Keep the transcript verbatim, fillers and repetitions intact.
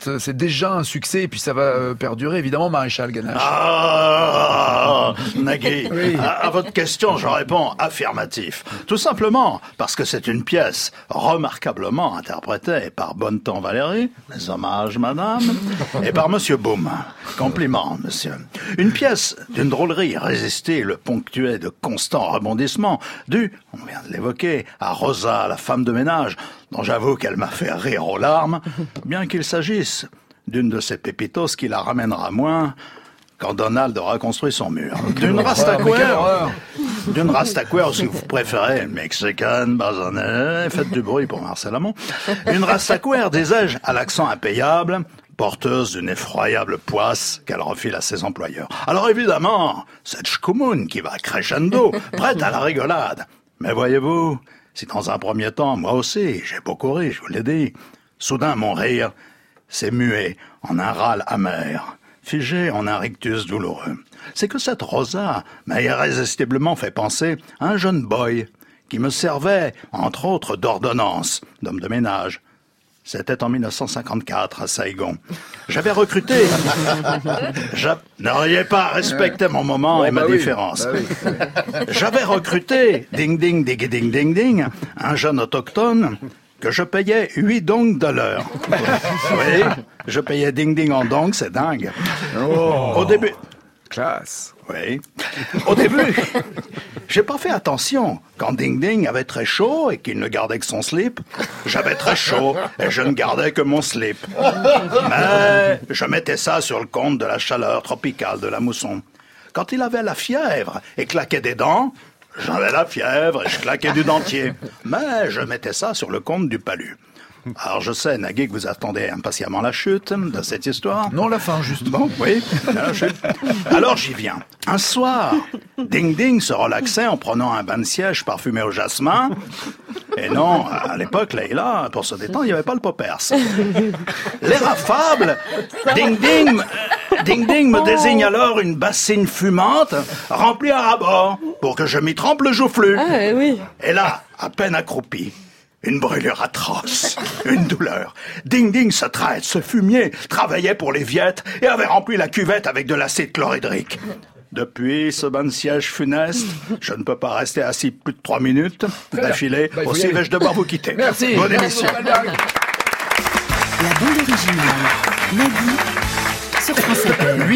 pièce, c'est déjà un succès et puis ça va euh, perdurer évidemment, Maréchal Ganache. Ah, Nagui, oui. à, à votre question, je réponds affirmatif. Tout simplement parce que c'est une pièce remarquablement interprétée par Bonneton Valérie, les hommages madame, et par Monsieur Boum. Compliment, monsieur. Une pièce d'une drôlerie irrésistible, ponctuée de constants rebondissements, due, on vient de l'évoquer, à Rosa, la femme de ménage, dont j'avoue qu'elle m'a fait rire aux larmes, bien qu'il s'agisse d'une de ces pépitos qui la ramènera moins quand Donald aura construit son mur. D'une Rastaquouère, d'une Rastaquouère, si vous préférez, mexicaine, basonnée, faites du bruit pour Marcel Amont. Une Rastaquouère, disais-je, à l'accent impayable, porteuse d'une effroyable poisse qu'elle refile à ses employeurs. Alors évidemment, cette chkoumoune qui va crescendo, prête à la rigolade. Mais voyez-vous, si dans un premier temps, moi aussi, j'ai beaucoup ri, je vous l'ai dit, soudain mon rire s'est mué en un râle amer, figé en un rictus douloureux. C'est que cette Rosa m'a irrésistiblement fait penser à un jeune boy qui me servait, entre autres, d'ordonnance, d'homme de ménage. C'était en mille neuf cent cinquante-quatre, à Saigon. J'avais recruté... Je... Ne riez pas, respectez mon moment bon, et ma bah différence. Oui, bah oui. J'avais recruté, ding ding ding ding ding ding, un jeune autochtone que je payais huit dongs de l'heure. Oui, je payais ding ding en dongs, c'est dingue. Oh, Au début... Classe. Oui. Au début, j'ai pas fait attention. Quand Ding Ding avait très chaud et qu'il ne gardait que son slip, j'avais très chaud et je ne gardais que mon slip. Mais je mettais ça sur le compte de la chaleur tropicale de la mousson. Quand il avait la fièvre et claquait des dents, j'avais la fièvre et je claquais du dentier. Mais je mettais ça sur le compte du palu. Alors je sais, Nagui, que vous attendez impatiemment la chute de cette histoire. Non, la fin, justement. Oui, la chute. Alors j'y viens. Un soir, Ding Ding se relaxait en prenant un bain de siège parfumé au jasmin. Et non, à l'époque, Leïla, pour se détendre, il n'y avait pas le poppers. L'air affable, Ding Ding, Ding Ding me désigne alors une bassine fumante remplie à ras-bord pour que je m'y trempe le joufflu. Ah oui. Et là, à peine accroupi, une brûlure atroce, une douleur. Ding Ding, ce traître, ce fumier, travaillait pour les Viettes et avait rempli la cuvette avec de l'acide chlorhydrique. Depuis ce bain de siège funeste, je ne peux pas rester assis plus de trois minutes d'affilée. Bah, aussi vais-je devoir vous quitter. Merci. Bonne émission. La bande originale, Nagui, sur France Inter.